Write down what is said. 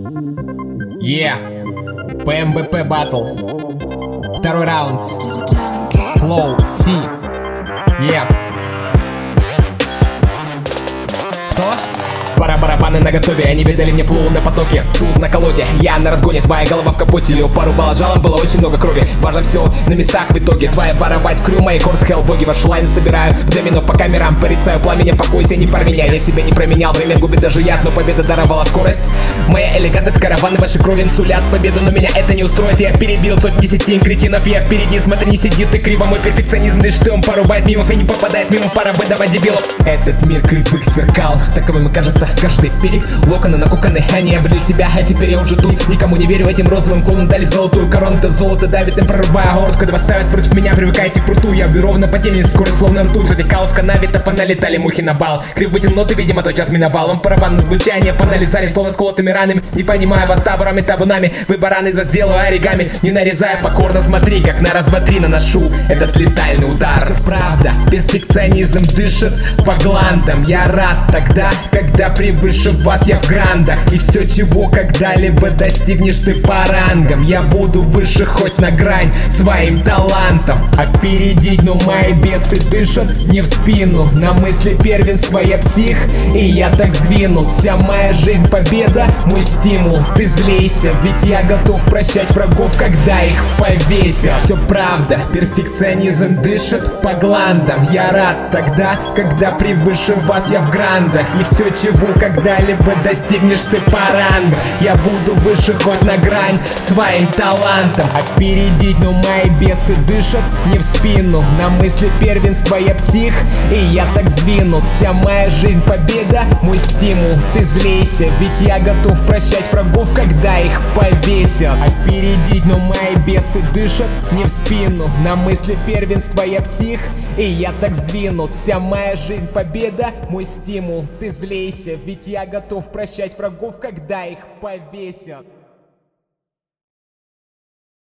ПМБП батл. Второй раунд. Flow C. Кто? Барабаны на готове, они видали мне флоу на потоке. Туз на колоде, я на разгоне, твоя голова в капоте. Ее пару балажалом, было очень много крови. Важно все на местах в итоге. Твоя воровать крю, мои корс, хеллбоги. Ваш лайн собираю, домино по камерам. Порицаю пламенем, покойся, не променяй. Я себя не променял, время губит даже яд. Но победа даровала скорость. Моя элегантность, караваны ваши крови инсулят. Победа, но меня это не устроит. Я перебил сотни десятин кретинов. Я впереди, смотри, не сидит и криво. Мой перфекционизм лишь что он порубает мимов и не попадает мимо. Пора выдавать дебилов. Этот мир кривых зеркал, таковым и кажется каждый перек. Локоны накуканы, они обрели себя, а теперь я уже тут. Никому не верю этим розовым клоунам, дали золотую корону. Это золото давит им, прорубая город. Когда вас ставят против меня, привыкайте к пруту. Я бью ровно по теме, скорость словно ртуть. Радикалов в канаве, то поналетали мухи на бал. Кривые ноты, видимо, тот час миновал. Он барабанное звучание, поналезали словно с колотыми ранами. Не понимаю вас таборами, табунами. Вы бараны, из вас делаю оригами. Не нарезая покорно, смотри, как на раз, два, три наношу этот летальный удар. Все правда, перфекционизм дышит по гландам. Я рад тогда, когда превыше вас я в грандах. И все, чего когда-либо достигнешь ты по рангам. Я буду выше хоть на грань своим талантом. Опередить, но мои бесы дышат не в спину. На мысли первенства я псих, и я так сдвинут. Вся моя жизнь победа, мой стимул. Ты злейся, ведь я готов прощать врагов, когда их повесят. Все правда, перфекционизм дышит по гландам. Я рад тогда, когда превыше вас я в грандах. И все, чего когда-либо достигнешь ты по рангам. Я буду выше хоть на грань своим талантом. Опередить, но мои бесы дышат не в спину. На мысли первенства я псих, и я так сдвинут. Вся моя жизнь победа, мой стимул. Ты злейся, ведь я готов прощать врагов, когда их повесят. Опередить, но мои бесы дышат не в спину. На мысли первенства я псих, и я так сдвинут. Вся моя жизнь победа, мой стимул. Ты злейся, ведь я готов прощать врагов, когда их повесят.